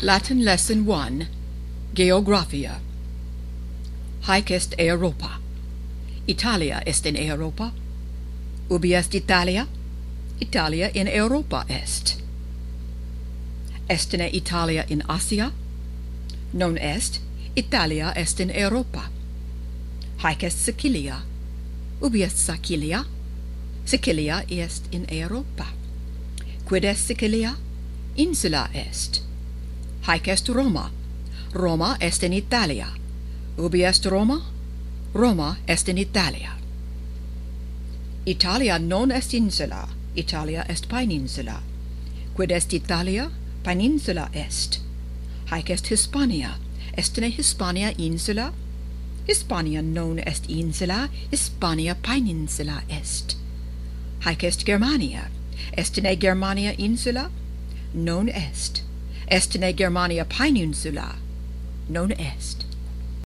Latin Lesson 1 Geographia. Haec est Europa. Italia est in Europa. Ubi est Italia? Italia in Europa est. Estne Italia in Asia? Non est. Italia est in Europa. Haec est Sicilia. Ubi est Sicilia? Sicilia est in Europa. Quid est Sicilia? Insula est. Haec est Roma. Roma est in Italia. Ubi est Roma? Roma est in Italia. Italia non est insula. Italia est peninsula. Quid est Italia? Peninsula est. Haec est Hispania. Est in Hispania insula? Hispania non est insula. Hispania peninsula est. Haec est Germania. Est in Germania insula? Non est. Est in Germania peninsula? Non est.